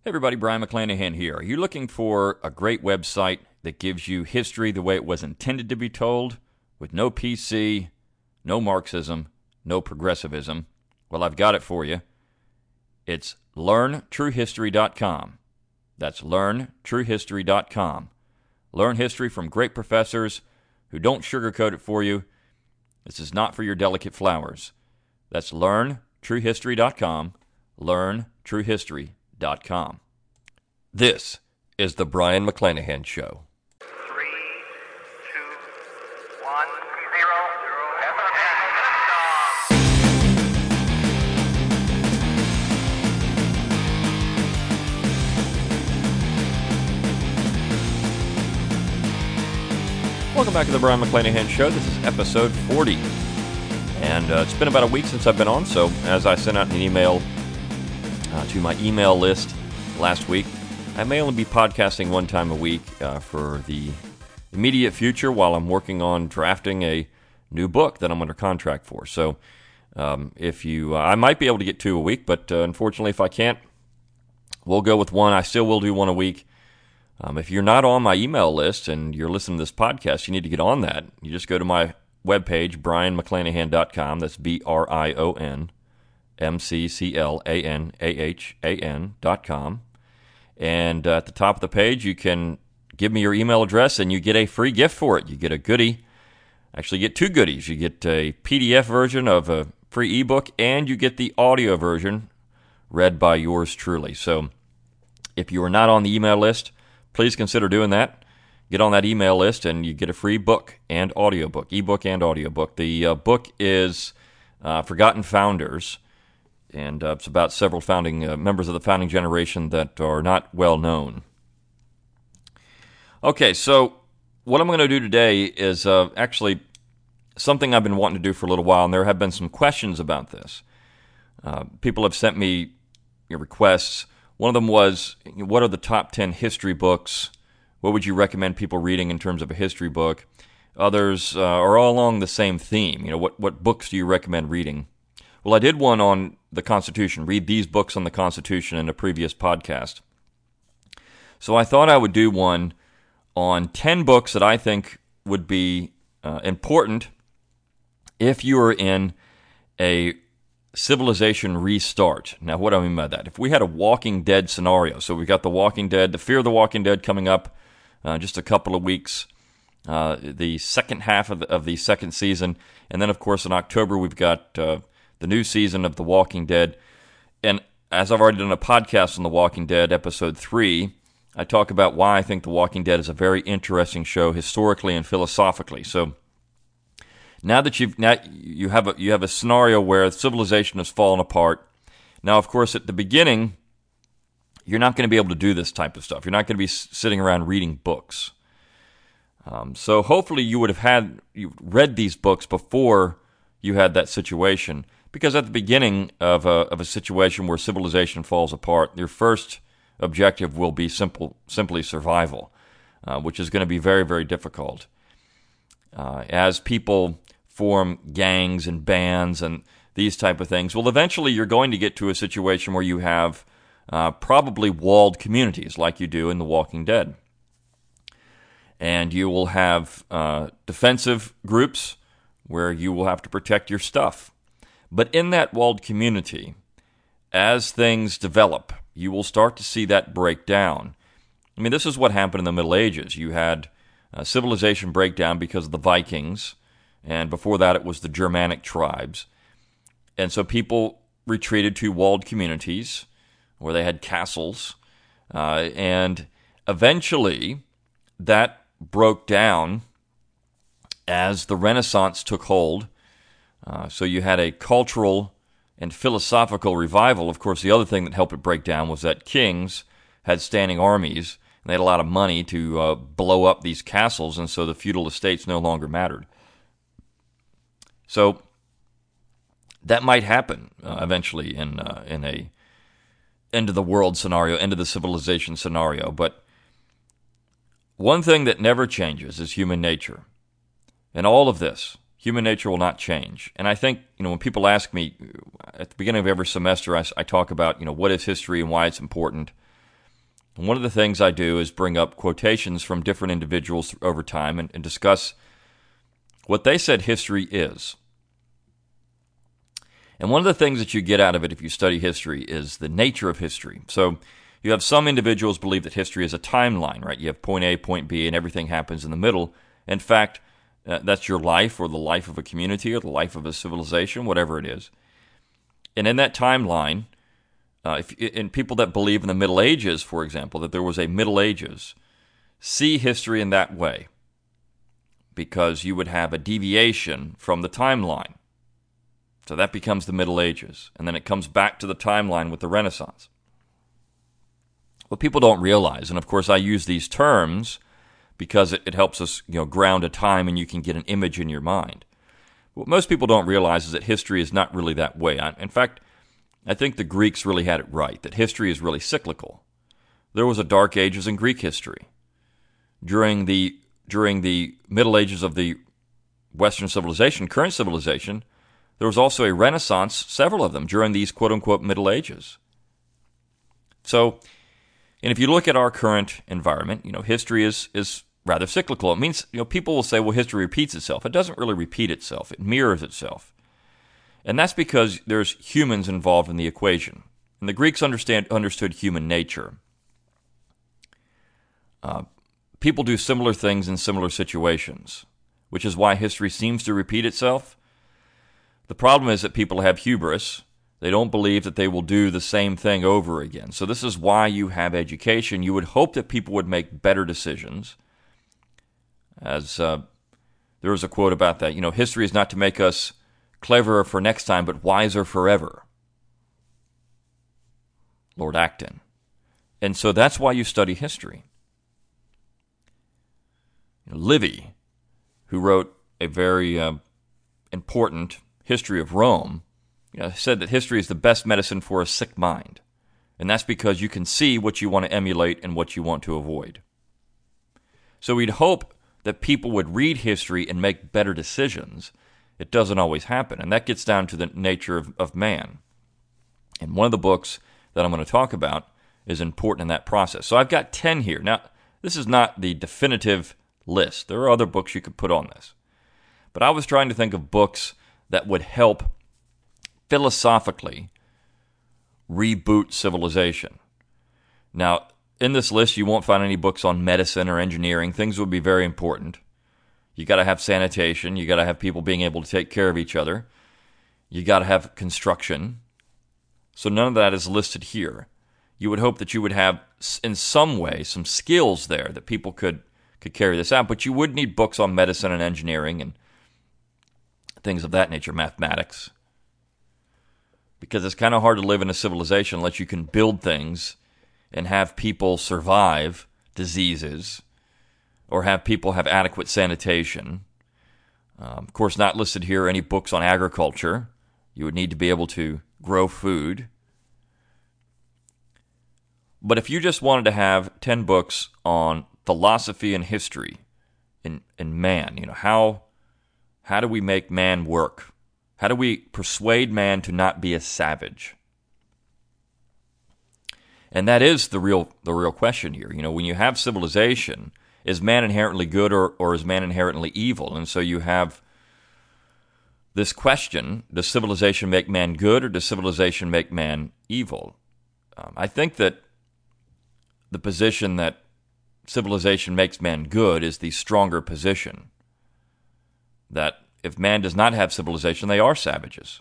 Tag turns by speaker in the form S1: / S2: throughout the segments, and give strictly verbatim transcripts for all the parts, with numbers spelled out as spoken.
S1: Hey everybody, Brian McClanahan here. Are you looking for a great website that gives you history the way it was intended to be told, with no P C, no Marxism, no progressivism? Well, I've got it for you. It's learn true history dot com. That's learn true history dot com. Learn history from great professors who don't sugarcoat it for you. This is not for your delicate flowers. That's learn true history dot com. learn true history dot com. This is the Brian McClanahan Show.
S2: Three, two, one, zero, zero,
S1: Welcome back to the Brian McClanahan Show. This is episode forty. And uh, it's been about a week since I've been on, so as I sent out an email uh, to my email list last week, I may only be podcasting one time a week uh, for the immediate future while I'm working on drafting a new book that I'm under contract for. So um, if you, uh, I might be able to get two a week, but uh, unfortunately if I can't, we'll go with one. I still will do one a week. Um, if you're not on my email list and you're listening to this podcast, you need to get on that. You just go to my webpage, brian mcclanahan dot com. That's B R I O N M C C L A N A H A N dot com. And uh, at the top of the page, you can give me your email address and you get a free gift for it. You get a goodie. Actually, you get two goodies. You get a P D F version of a free ebook and you get the audio version read by yours truly. So if you are not on the email list, please consider doing that. Get on that email list and you get a free book and audiobook, ebook and audiobook. The uh, book is uh, Forgotten Founders. And uh, it's about several founding uh, members of the founding generation that are not well known. Okay, so what I'm going to do today is uh, actually something I've been wanting to do for a little while, and there have been some questions about this. Uh, people have sent me requests. One of them was, what are the top ten history books? What would you recommend people reading in terms of a history book? Others uh, are all along the same theme. You know, what, what books do you recommend reading? Well, I did one on the Constitution, read these books on the Constitution in a previous podcast. So I thought I would do one on ten books that I think would be uh, important if you are in a civilization restart. Now, what do I mean by that? If we had a Walking Dead scenario, so we've got The Walking Dead, The Fear of the Walking Dead coming up uh, just a couple of weeks, uh, the second half of the, of the second season, and then, of course, in October we've got Uh, the new season of The Walking Dead. And as I've already done a podcast on The Walking Dead, episode three, I talk about why I think The Walking Dead is a very interesting show historically and philosophically. So now that you've now you have a you have a scenario where civilization has fallen apart. Now, of course, at the beginning, you're not going to be able to do this type of stuff. You're not going to be sitting around reading books. Um, so hopefully you would have had you read these books before you had that situation. Because at the beginning of a, of a situation where civilization falls apart, your first objective will be simple, simply survival, uh, which is going to be very, very difficult. Uh, as people form gangs and bands and these type of things, well, eventually you're going to get to a situation where you have uh, probably walled communities like you do in The Walking Dead. And you will have uh, defensive groups where you will have to protect your stuff. But in that walled community, as things develop, you will start to see that break down. I mean, this is what happened in the Middle Ages. You had uh, civilization break down because of the Vikings, and before that it was the Germanic tribes. And so people retreated to walled communities where they had castles, uh, and eventually that broke down as the Renaissance took hold. Uh, so you had a cultural and philosophical revival. Of course, the other thing that helped it break down was that kings had standing armies, and they had a lot of money to uh, blow up these castles, and so the feudal estates no longer mattered. So that might happen uh, eventually in uh, in a end of the world scenario, end of the civilization scenario. But one thing that never changes is human nature. And all of this, human nature will not change. And I think, you know, when people ask me, at the beginning of every semester, I, I talk about, you know, what is history and why it's important. And one of the things I do is bring up quotations from different individuals over time and, and discuss what they said history is. And one of the things that you get out of it if you study history is the nature of history. So you have some individuals believe that history is a timeline, right? You have point A, point B, and everything happens in the middle. In fact, uh, that's your life or the life of a community or the life of a civilization, whatever it is. And in that timeline, uh, if, and people that believe in the Middle Ages, for example, that there was a Middle Ages, see history in that way because you would have a deviation from the timeline. So that becomes the Middle Ages, and then it comes back to the timeline with the Renaissance. What people don't realize, and of course I use these terms because it, it helps us, you know, ground a time and you can get an image in your mind. What most people don't realize is that history is not really that way. I, in fact, I think the Greeks really had it right, that history is really cyclical. There was a dark ages in Greek history. During the during the Middle Ages of the Western civilization, current civilization, there was also a Renaissance, several of them, during these quote-unquote Middle Ages. So, and if you look at our current environment, you know, history is is rather cyclical. It means, you know, people will say, well, history repeats itself. It doesn't really repeat itself. It mirrors itself. And that's because there's humans involved in the equation. And the Greeks understand understood human nature. Uh, people do similar things in similar situations, which is why history seems to repeat itself. The problem is that people have hubris. They don't believe that they will do the same thing over again. So this is why you have education. You would hope that people would make better decisions. As uh, there was a quote about that, you know, history is not to make us cleverer for next time, but wiser forever. Lord Acton. And so that's why you study history. You know, Livy, who wrote a very uh, important history of Rome, you know, said that history is the best medicine for a sick mind. And that's because you can see what you want to emulate and what you want to avoid. So we'd hope that people would read history and make better decisions. It doesn't always happen, and that gets down to the nature of, of man. And one of the books that I'm going to talk about is important in that process. So I've got ten here. Now, this is not the definitive list. There are other books you could put on this. But I was trying to think of books that would help philosophically reboot civilization. Now, in this list, you won't find any books on medicine or engineering. Things would be very important. You got to have sanitation. You got to have people being able to take care of each other. You got to have construction. So none of that is listed here. You would hope that you would have, in some way, some skills there that people could, could carry this out. But you would need books on medicine and engineering and things of that nature, mathematics. Because it's kind of hard to live in a civilization unless you can build things and have people survive diseases or have people have adequate sanitation. Um, of course, not listed here are any books on agriculture. You would need to be able to grow food. But if you just wanted to have ten books on philosophy and history and, and man, you know, how how do we make man work? How do we persuade man to not be a savage? And that is the real the real question here. You know, when you have civilization, is man inherently good or, or is man inherently evil? And so you have this question, does civilization make man good or does civilization make man evil? Um, I think that the position that civilization makes man good is the stronger position. That if man does not have civilization, they are savages.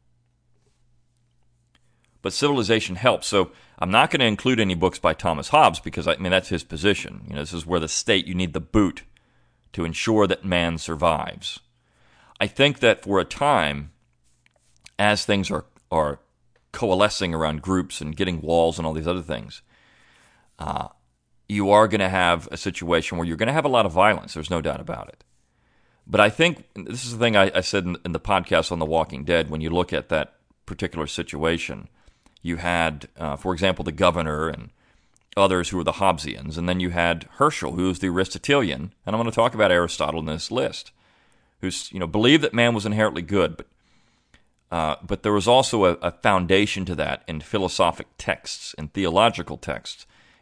S1: But civilization helps. So I'm not going to include any books by Thomas Hobbes because, I mean, that's his position. You know, this is where the state, you need the boot to ensure that man survives. I think that for a time, as things are, are coalescing around groups and getting walls and all these other things, uh, you are going to have a situation where you're going to have a lot of violence. There's no doubt about it. But I think, this is the thing I, I said in, in the podcast on The Walking Dead, when you look at that particular situation, you had, uh, for example, the governor and others who were the Hobbesians, and then you had Herschel, who was the Aristotelian, and I'm going to talk about Aristotle in this list, who's, you know, believed that man was inherently good, but uh, but there was also a, a foundation to that in philosophic texts and theological texts,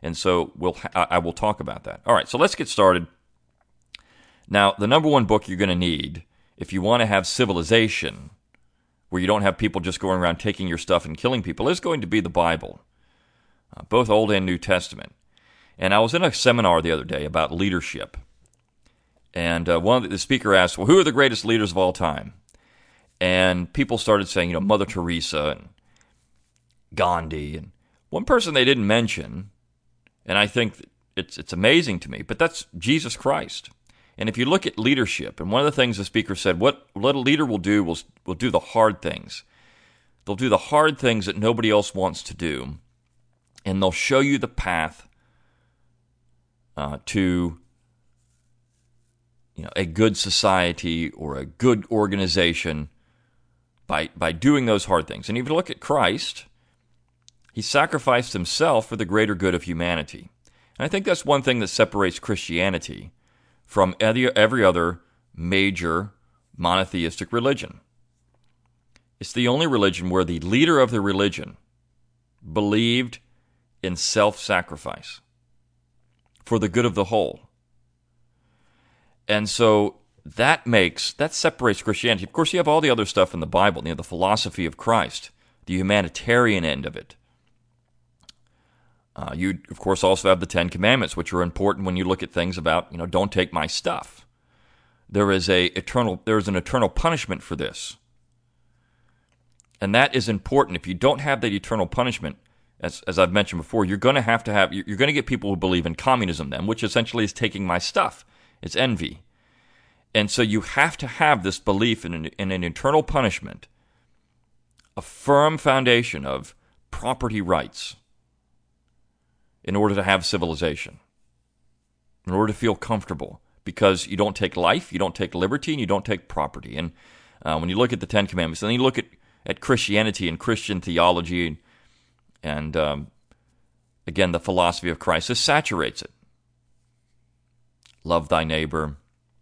S1: And so we'll ha- I will talk about that. All right, so let's get started. Now, the number one book you're going to need if you want to have civilization, where you don't have people just going around taking your stuff and killing people, is going to be the Bible, uh, both Old and New Testament. And I was in a seminar the other day about leadership. And uh, one of the, the speaker asked, well, who are the greatest leaders of all time? And people started saying, you know, Mother Teresa and Gandhi. And one person they didn't mention, and I think it's it's amazing to me, but that's Jesus Christ. And if you look at leadership, and one of the things the speaker said, what, what a leader will do will, will do the hard things. They'll do the hard things that nobody else wants to do, and they'll show you the path uh, to you know, a good society or a good organization by by doing those hard things. And if you look at Christ, he sacrificed himself for the greater good of humanity. And I think that's one thing that separates Christianity from every other major monotheistic religion. It's the only religion where the leader of the religion believed in self-sacrifice for the good of the whole. And so that makes, that separates Christianity. Of course, you have all the other stuff in the Bible, you know, the philosophy of Christ, the humanitarian end of it. Uh, you, of course, also have the Ten Commandments, which are important when you look at things about, you know, don't take my stuff. There is a eternal, there is an eternal punishment for this. And that is important. If you don't have that eternal punishment, as, as I've mentioned before, you're going to have to have, you're going to get people who believe in communism then, which essentially is taking my stuff. It's envy. And so you have to have this belief in an, in an eternal punishment, a firm foundation of property rights in order to have civilization, in order to feel comfortable, because you don't take life, you don't take liberty, and you don't take property. And uh, when you look at the Ten Commandments, and then you look at, at Christianity and Christian theology, and, and um, again, the philosophy of Christ, this saturates it. Love thy neighbor.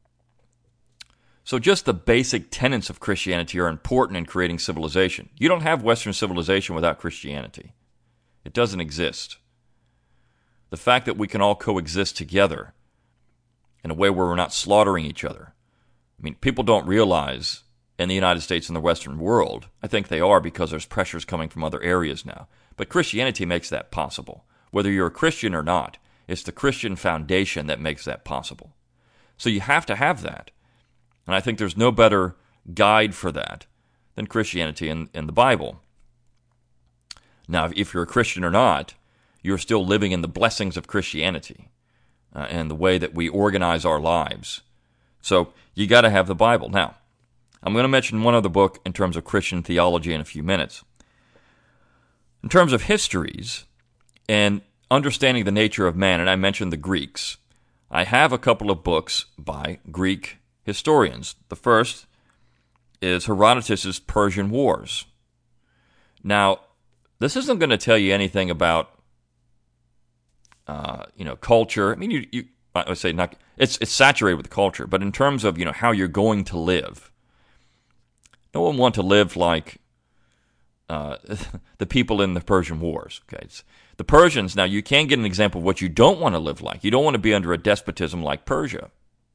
S1: So just the basic tenets of Christianity are important in creating civilization. You don't have Western civilization without Christianity. It doesn't exist. The fact that we can all coexist together in a way where we're not slaughtering each other. I mean, people don't realize in the United States and the Western world, I think they are because there's pressures coming from other areas now, but Christianity makes that possible. Whether you're a Christian or not, it's the Christian foundation that makes that possible. So you have to have that. And I think there's no better guide for that than Christianity in, in the Bible. Now, if you're a Christian or not, you're still living in the blessings of Christianity uh, and the way that we organize our lives. So you got to have the Bible. Now, I'm going to mention one other book in terms of Christian theology in a few minutes. In terms of histories and understanding the nature of man, and I mentioned the Greeks, I have a couple of books by Greek historians. The first is Herodotus' Persian Wars. Now, this isn't going to tell you anything about, uh, you know, culture. I mean, you, you I would say not. It's it's saturated with culture, but in terms of, you know, how you're going to live, no one want to live like uh, the people in the Persian Wars. Okay, it's, the Persians. Now, you can get an example of what you don't want to live like. You don't want to be under a despotism like Persia.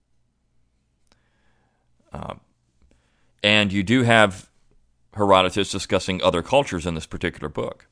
S1: Uh, and you do have Herodotus discussing other cultures in this particular book.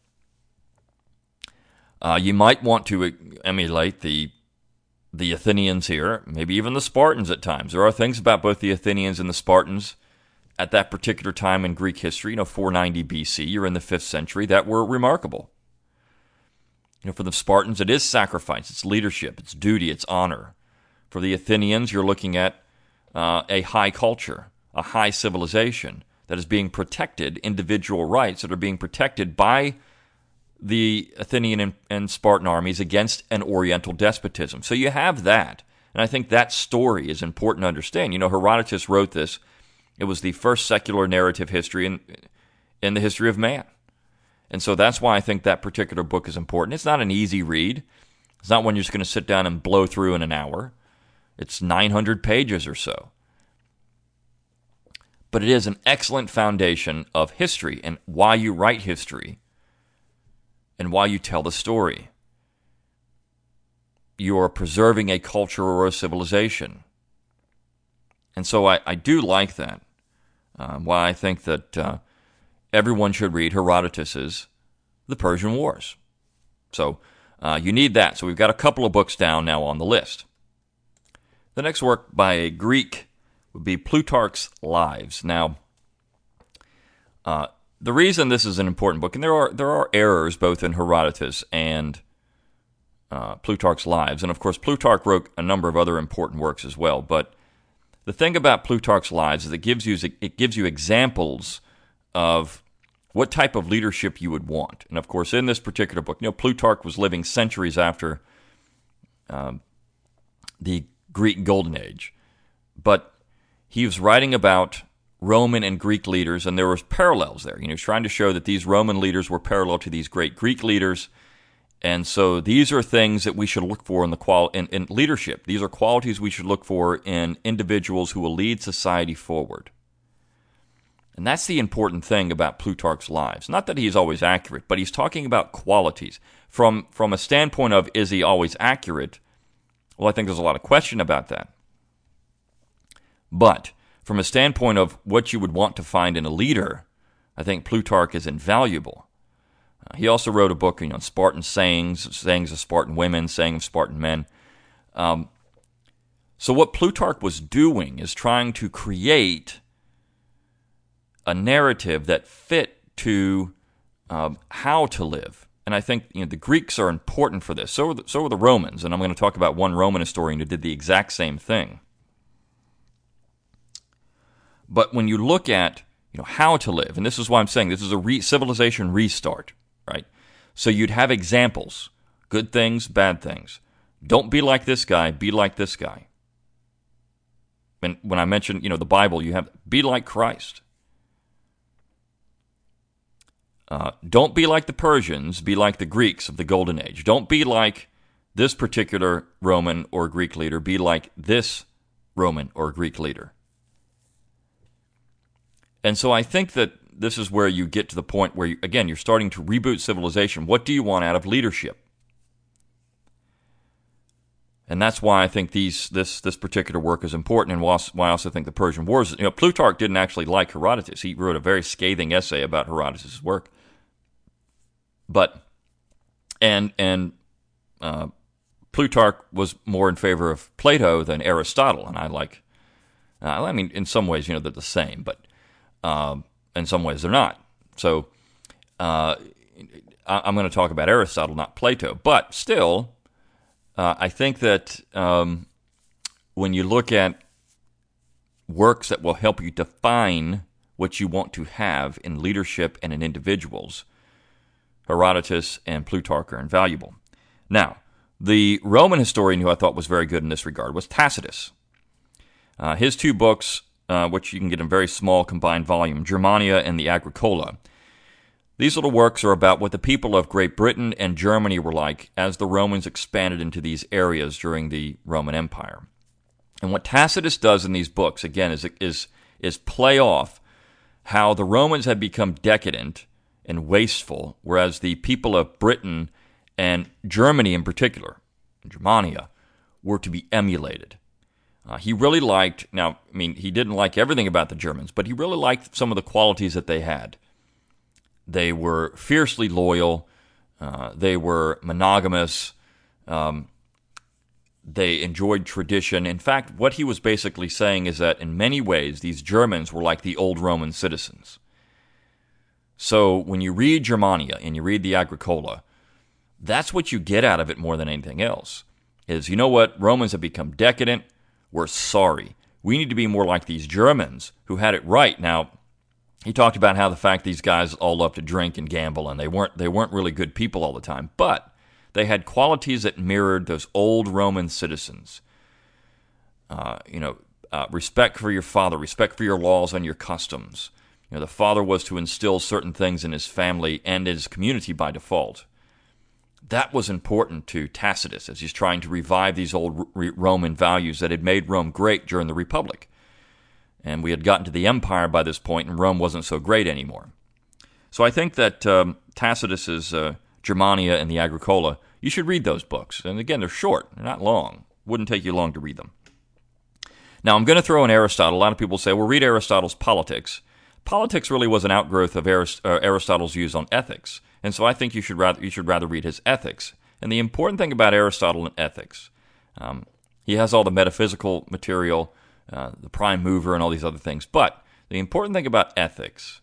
S1: Uh, you might want to emulate the the Athenians here, maybe even the Spartans at times. There are things about both the Athenians and the Spartans at that particular time in Greek history, you know, four ninety B C, you're in the fifth century, that were remarkable. You know, for the Spartans, it is sacrifice, it's leadership, it's duty, it's honor. For the Athenians, you're looking at uh, a high culture, a high civilization that is being protected, individual rights that are being protected by the Athenian and, and Spartan armies against an Oriental despotism. So you have that. And I think that story is important to understand. You know, Herodotus wrote this. It was the first secular narrative history in, in the history of man. And so that's why I think that particular book is important. It's not an easy read. It's not one you're just going to sit down and blow through in an hour. It's nine hundred pages or so. But it is an excellent foundation of history and why you write history and why you tell the story. you're preserving a culture or a civilization. And so I, I do like that. Um, why I think that uh, everyone should read Herodotus's The Persian Wars. So uh, you need that. So we've got a couple of books down now on the list. The next work by a Greek would be Plutarch's Lives. Now, uh, the reason this is an important book, and there are there are errors both in Herodotus and uh, Plutarch's Lives, and of course Plutarch wrote a number of other important works as well. But the thing about Plutarch's Lives is it gives you it gives you examples of what type of leadership you would want. And of course, in this particular book, you know, Plutarch was living centuries after um, the Greek Golden Age, but he was writing about Roman and Greek leaders, and there was parallels there. You know, he was trying to show that these Roman leaders were parallel to these great Greek leaders, and so these are things that we should look for in the qual in, in leadership. These are qualities we should look for in individuals who will lead society forward. And that's the important thing about Plutarch's Lives. Not that he's always accurate, but he's talking about qualities. From, from a standpoint of, is he always accurate? Well, I think there's a lot of question about that. But from a standpoint of what you would want to find in a leader, I think Plutarch is invaluable. Uh, he also wrote a book, you know, Spartan sayings, sayings of Spartan women, sayings of Spartan men. Um, so what Plutarch was doing is trying to create a narrative that fit to um, how to live. And I think, you know, the Greeks are important for this. So are the, so are the Romans, and I'm going to talk about one Roman historian who did the exact same thing. But when you look at, you know, how to live, and this is why I'm saying this is a re- civilization restart, right? So you'd have examples, good things, bad things. Don't be like this guy, be like this guy. And when I mentioned, you know, the Bible, you have be like Christ. Uh, don't be like the Persians, be like the Greeks of the Golden Age. Don't be like this particular Roman or Greek leader, be like this Roman or Greek leader. And so I think that this is where you get to the point where, you, again, you're starting to reboot civilization. What do you want out of leadership? And that's why I think these this this particular work is important, and why I also think the Persian Wars. You know, Plutarch didn't actually like Herodotus. He wrote a very scathing essay about Herodotus' work. But and and uh, Plutarch was more in favor of Plato than Aristotle, and I like. Uh, I mean, in some ways, you know, they're the same, but uh, in some ways they're not. So uh, I, I'm going to talk about Aristotle, not Plato, but still. Uh, I think that um, when you look at works that will help you define what you want to have in leadership and in individuals, Herodotus and Plutarch are invaluable. Now, the Roman historian who I thought was very good in this regard was Tacitus. Uh, his two books, uh, which you can get in very small combined volume, Germania and the Agricola, these little works are about what the people of Great Britain and Germany were like as the Romans expanded into these areas during the Roman Empire. And what Tacitus does in these books, again, is is is play off how the Romans had become decadent and wasteful, whereas the people of Britain and Germany in particular, Germania, were to be emulated. Uh, he really liked, now, I mean, he didn't like everything about the Germans, but he really liked some of the qualities that they had. They were fiercely loyal. Uh, they were monogamous. Um, they enjoyed tradition. In fact, what he was basically saying is that in many ways, these Germans were like the old Roman citizens. So when you read Germania and you read the Agricola, that's what you get out of it more than anything else. Is, you know what? Romans have become decadent. We're sorry. We need to be more like these Germans who had it right. Now, he talked about how the fact these guys all love to drink and gamble, and they weren't they weren't really good people all the time, but they had qualities that mirrored those old Roman citizens. Uh, you know, uh, respect for your father, respect for your laws and your customs. You know, the father was to instill certain things in his family and his community by default. That was important to Tacitus as he's trying to revive these old Roman values that had made Rome great during the Republic. And we had gotten to the empire by this point, and Rome wasn't so great anymore. So I think that um, Tacitus's uh, Germania and the Agricola. You should read those books. And again, they're short. They're not long. Wouldn't take you long to read them. Now, I'm going to throw in Aristotle. A lot of people say, well, read Aristotle's Politics. Politics really was an outgrowth of Arist- uh, Aristotle's views on ethics. And so I think you should rather you should rather read his Ethics. And the important thing about Aristotle and ethics, um, he has all the metaphysical material, uh, the prime mover, and all these other things. But the important thing about ethics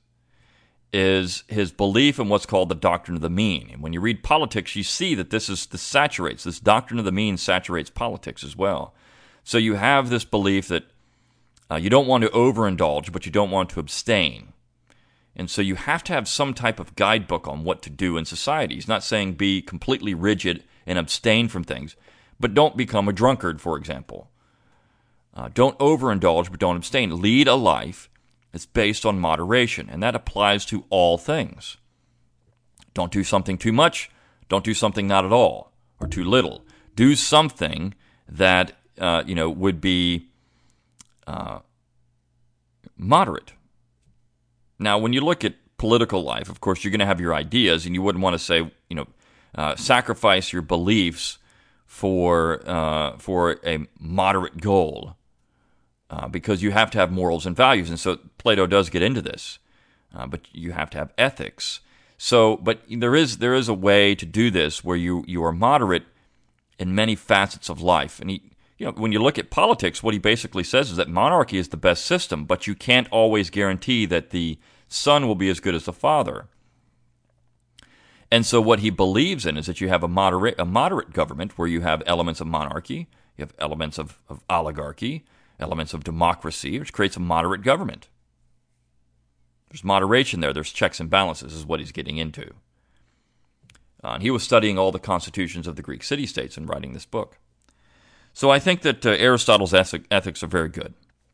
S1: is his belief in what's called the doctrine of the mean. And when you read Politics, you see that this is this saturates, this doctrine of the mean saturates politics as well. So you have this belief that uh, you don't want to overindulge, but you don't want to abstain. And so you have to have some type of guidebook on what to do in society. He's not saying be completely rigid and abstain from things, but don't become a drunkard, for example. Uh, don't overindulge, but don't abstain. Lead a life that's based on moderation, and that applies to all things. Don't do something too much. Don't do something not at all or too little. Do something that uh, you know would be uh, moderate. Now, when you look at political life, of course, you're going to have your ideas, and you wouldn't want to say, you know, uh, sacrifice your beliefs for uh, for a moderate goal, uh, because you have to have morals and values, and so Plato does get into this. Uh, but you have to have ethics. So, but there is there is a way to do this where you you are moderate in many facets of life, and he. You know, when you look at politics, what he basically says is that monarchy is the best system, but you can't always guarantee that the son will be as good as the father. And so what he believes in is that you have a moderate, a moderate government where you have elements of monarchy, you have elements of, of oligarchy, elements of democracy, which creates a moderate government. There's moderation there. There's checks and balances is what he's getting into. Uh, and he was studying all the constitutions of the Greek city-states and writing this book. So I think that uh, Aristotle's ethics are very good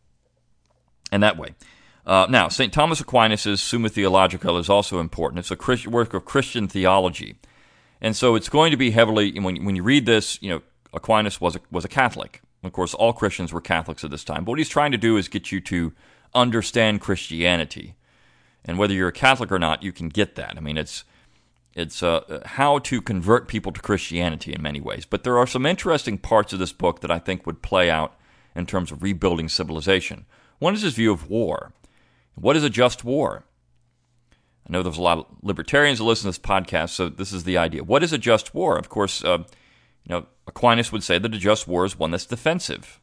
S1: in that way. Uh, now, Saint Thomas Aquinas' Summa Theologica is also important. It's a Christ- work of Christian theology. And so it's going to be heavily, when, when you read this, you know, Aquinas was a, was a Catholic. Of course, all Christians were Catholics at this time. But what he's trying to do is get you to understand Christianity. And whether you're a Catholic or not, you can get that. I mean, it's It's uh, how to convert people to Christianity in many ways. But there are some interesting parts of this book that I think would play out in terms of rebuilding civilization. One is his view of war. What is a just war? I know there's a lot of libertarians that listen to this podcast, so this is the idea. What is a just war? Of course, uh, you know, Aquinas would say that a just war is one that's defensive.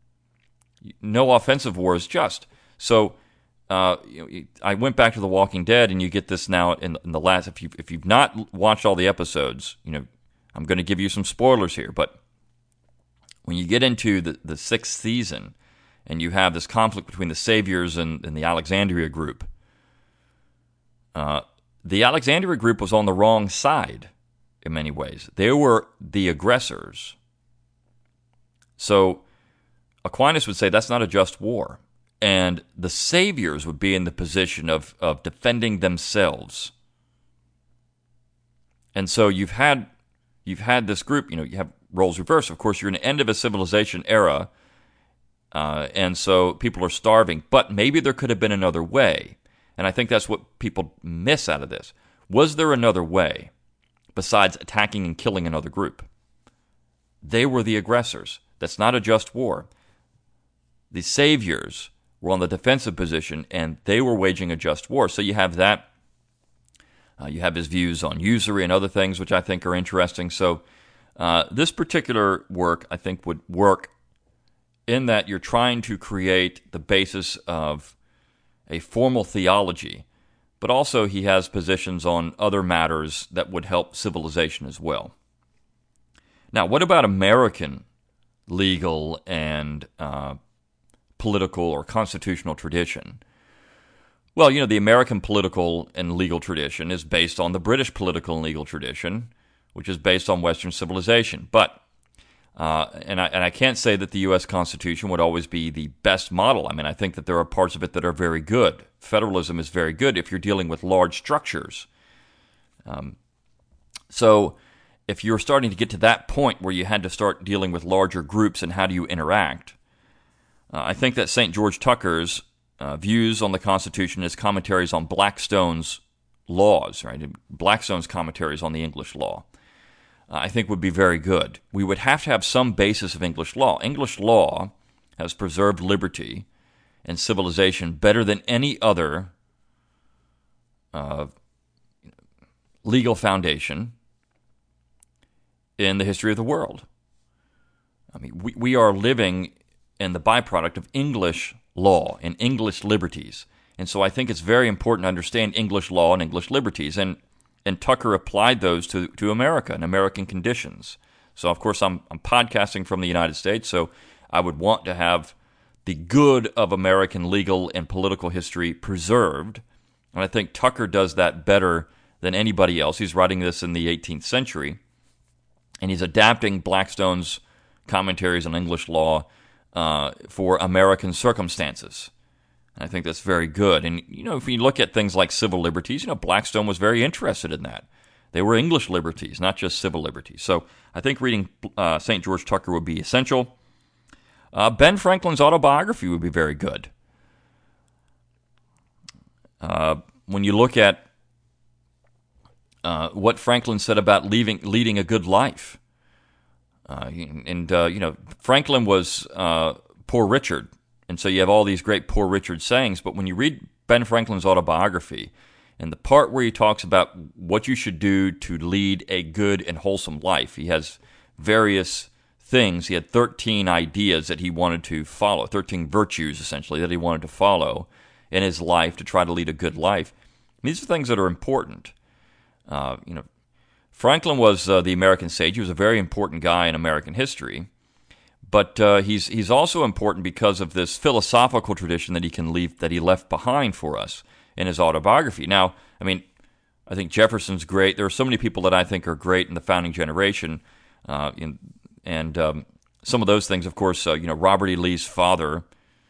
S1: No offensive war is just. So Uh, you know, I went back to The Walking Dead, and you get this now in, in the last. If you if you've not watched all the episodes, you know, I'm going to give you some spoilers here. But when you get into the, the sixth season, and you have this conflict between the Saviors and, and the Alexandria group, uh, the Alexandria group was on the wrong side in many ways. They were the aggressors. So Aquinas would say that's not a just war. And the saviors would be in the position of, of defending themselves. And so you've had you've had this group, you know, you have roles reversed. Of course, you're in the end of a civilization era, uh, and so people are starving. But maybe there could have been another way. And I think that's what people miss out of this. Was there another way besides attacking and killing another group? They were the aggressors. That's not a just war. The saviors were on the defensive position, and they were waging a just war. So you have that. Uh, you have his views on usury and other things, which I think are interesting. So uh, this particular work, I think, would work in that you're trying to create the basis of a formal theology, but also he has positions on other matters that would help civilization as well. Now, what about American legal and uh political or constitutional tradition? Well, you know, the American political and legal tradition is based on the British political and legal tradition, which is based on Western civilization. But, uh, and I and I can't say that the U S Constitution would always be the best model. I mean, I think that there are parts of it that are very good. Federalism is very good if you're dealing with large structures. Um, so if you're starting to get to that point where you had to start dealing with larger groups and how do you interact, Uh, I think that Saint George Tucker's uh, views on the Constitution, his commentaries on Blackstone's laws, right? Blackstone's commentaries on the English law, uh, I think would be very good. We would have to have some basis of English law. English law has preserved liberty and civilization better than any other uh, legal foundation in the history of the world. I mean, we, we are living in the byproduct of English law and English liberties. And so I think it's very important to understand English law and English liberties. And and Tucker applied those to, to America and American conditions. So, of course, I'm, I'm podcasting from the United States, so I would want to have the good of American legal and political history preserved. And I think Tucker does that better than anybody else. He's writing this in the eighteenth century, and he's adapting Blackstone's commentaries on English law uh, for American circumstances. And I think that's very good. And, you know, if you look at things like civil liberties, you know, Blackstone was very interested in that. They were English liberties, not just civil liberties. So I think reading uh, Saint George Tucker would be essential. Uh, Ben Franklin's autobiography would be very good. Uh, when you look at uh, what Franklin said about leaving, leading a good life, uh, and uh, you know, Franklin was uh, Poor Richard, and so you have all these great Poor Richard sayings. But when you read Ben Franklin's autobiography, and the part where he talks about what you should do to lead a good and wholesome life, he has various things. He had thirteen ideas that he wanted to follow, thirteen virtues, essentially, that he wanted to follow in his life to try to lead a good life. And these are things that are important. Uh, you know, Franklin was uh, the American sage. He was a very important guy in American history. But uh, he's he's also important because of this philosophical tradition that he can leave that he left behind for us in his autobiography. Now, I mean, I think Jefferson's great. There are so many people that I think are great in the founding generation, uh, in, and um, some of those things, of course, uh, you know, Robert E. Lee's father,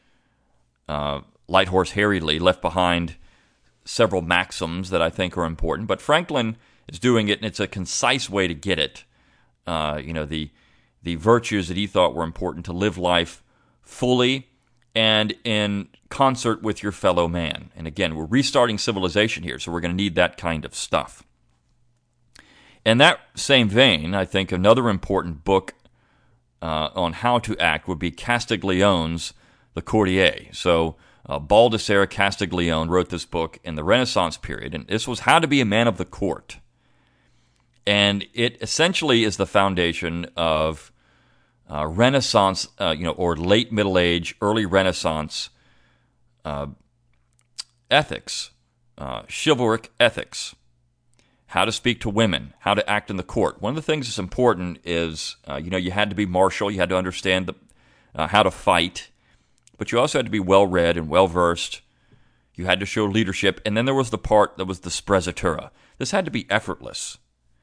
S1: uh, Light Horse Harry Lee, left behind several maxims that I think are important. But Franklin is doing it, and it's a concise way to get it. Uh, you know, the the virtues that he thought were important to live life fully and in concert with your fellow man. And again, we're restarting civilization here, so we're going to need that kind of stuff. In that same vein, I think another important book uh, on how to act would be Castiglione's The Courtier. So uh, Baldassare Castiglione wrote this book in the Renaissance period, and this was how to be a man of the court. And it essentially is the foundation of uh, Renaissance, uh, you know, or late Middle Age, early Renaissance uh, ethics, uh, chivalric ethics, how to speak to women, how to act in the court. One of the things that's important is, uh, you know, you had to be martial, you had to understand the, uh, how to fight, but you also had to be well-read and well-versed. You had to show leadership, and then there was the part that was the sprezzatura. This had to be effortless.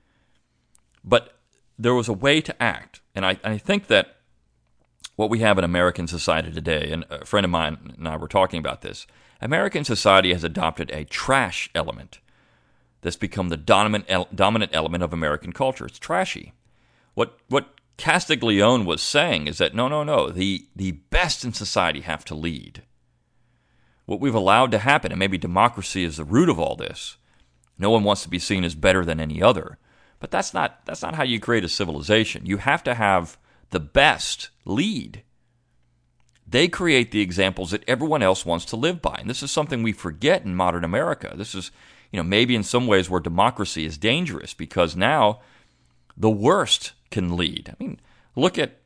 S1: But there was a way to act, and I, I think that what we have in American society today, and a friend of mine and I were talking about this, American society has adopted a trash element that's become the dominant dominant element of American culture. It's trashy. What what Castiglione was saying is that, no, no, no, the, the best in society have to lead. What we've allowed to happen, and maybe democracy is the root of all this, no one wants to be seen as better than any other. But that's not that's not how you create a civilization. You have to have the best lead. They create the examples that everyone else wants to live by. And this is something we forget in modern America. This is, you know, maybe in some ways where democracy is dangerous, because now the worst can lead. I mean, look at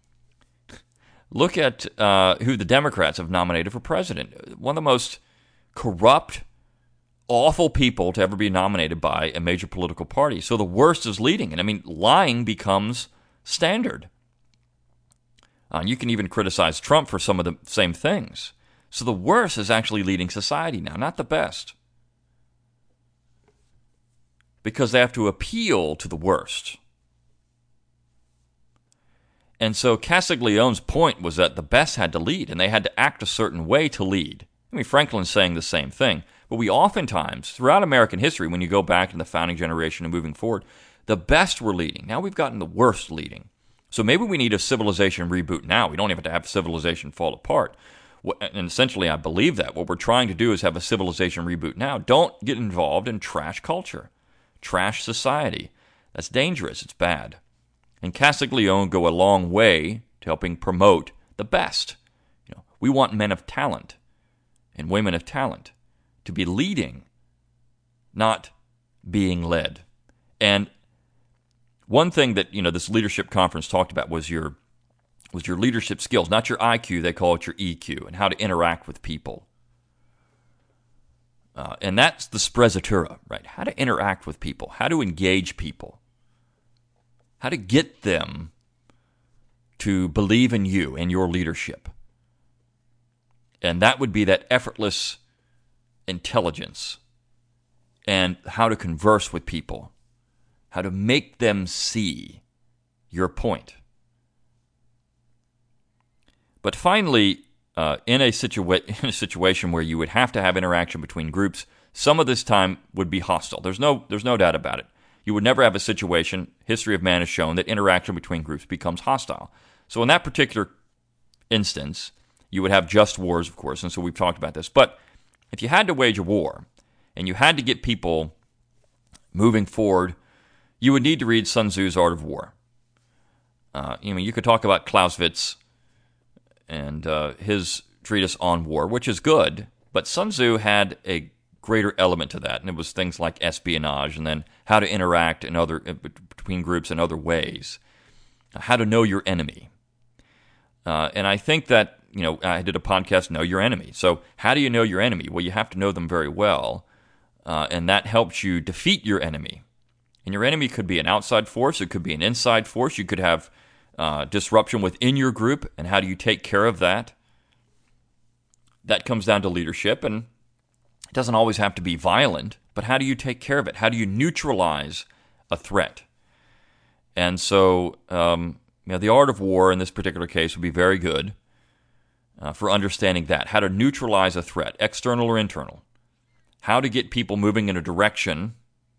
S1: look at uh, who the Democrats have nominated for president. One of the most corrupt, awful people to ever be nominated by a major political party. So the worst is leading. And I mean, lying becomes standard. Uh, you can even criticize Trump for some of the same things. So the worst is actually leading society now, not the best. Because they have to appeal to the worst. And so Castiglione's point was that the best had to lead, and they had to act a certain way to lead. I mean, Franklin's saying the same thing. But we oftentimes, throughout American history, when you go back to the founding generation and moving forward, the best were leading. Now we've gotten the worst leading. So maybe we need a civilization reboot now. We don't even have to have civilization fall apart. And essentially, I believe that. What we're trying to do is have a civilization reboot now. Don't get involved in trash culture, trash society. That's dangerous. It's bad. And Castiglione go a long way to helping promote the best. You know, we want men of talent and women of talent to be leading, not being led. And one thing that, you know, this leadership conference talked about was your was your leadership skills, not your I Q. They call it your E Q, and how to interact with people. Uh, and that's the sprezzatura, right? How to interact with people, how to engage people, how to get them to believe in you and your leadership. And that would be that effortless intelligence and how to converse with people, how to make them see your point. But finally, uh, in, a situa- in a situation where you would have to have interaction between groups, some of this time would be hostile. There's no, there's no doubt about it. You would never have a situation, history of man has shown, that interaction between groups becomes hostile. So in that particular instance, you would have just wars, of course, and so we've talked about this. But if you had to wage a war, and you had to get people moving forward, you would need to read Sun Tzu's Art of War. Uh, I mean, you could talk about Clausewitz and uh, his treatise on war, which is good, but Sun Tzu had a greater element to that, and it was things like espionage, and then how to interact in other between groups in other ways, how to know your enemy. Uh, and I think that, you know, I did a podcast, Know Your Enemy. So how do you know your enemy? Well, you have to know them very well, uh, and that helps you defeat your enemy. And your enemy could be an outside force, it could be an inside force, you could have Uh, disruption within your group, and how do you take care of that? That comes down to leadership, and it doesn't always have to be violent, but how do you take care of it? How do you neutralize a threat? And so, um, you know, the art of war in this particular case would be very good uh, for understanding that. How to neutralize a threat, external or internal. How to get people moving in a direction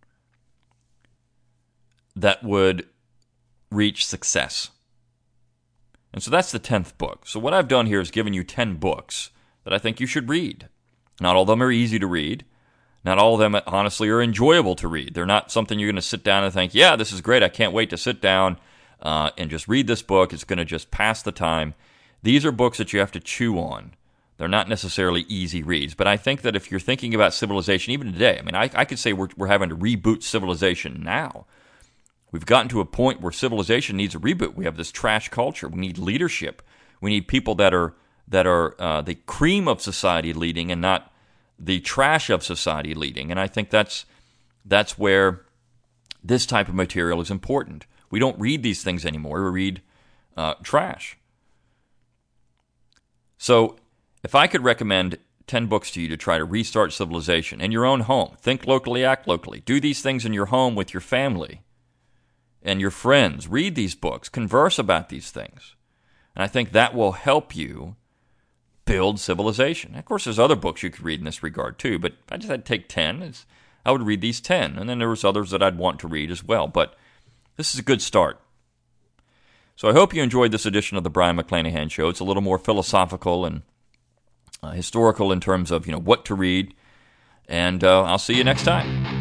S1: that would reach success. And so that's the tenth book. So what I've done here is given you ten books that I think you should read. Not all of them are easy to read. Not all of them, honestly, are enjoyable to read. They're not something you're going to sit down and think, yeah, this is great. I can't wait to sit down uh, and just read this book. It's going to just pass the time. These are books that you have to chew on. They're not necessarily easy reads. But I think that if you're thinking about civilization, even today, I mean, I, I could say we're, we're having to reboot civilization now. We've gotten to a point where civilization needs a reboot. We have this trash culture. We need leadership. We need people that are that are uh, the cream of society leading, and not the trash of society leading. And I think that's that's where this type of material is important. We don't read these things anymore. We read uh, trash. So if I could recommend ten books to you to try to restart civilization in your own home, think locally, act locally. Do these things in your home with your family and your friends. Read these books. Converse about these things. And I think that will help you build civilization. Of course, there's other books you could read in this regard too, but I just had to take ten. It's, I would read these ten, and then there was others that I'd want to read as well. But this is a good start. So I hope you enjoyed this edition of the Brion McClanahan Show. It's a little more philosophical and uh, historical in terms of, you know, what to read. And uh, I'll see you next time.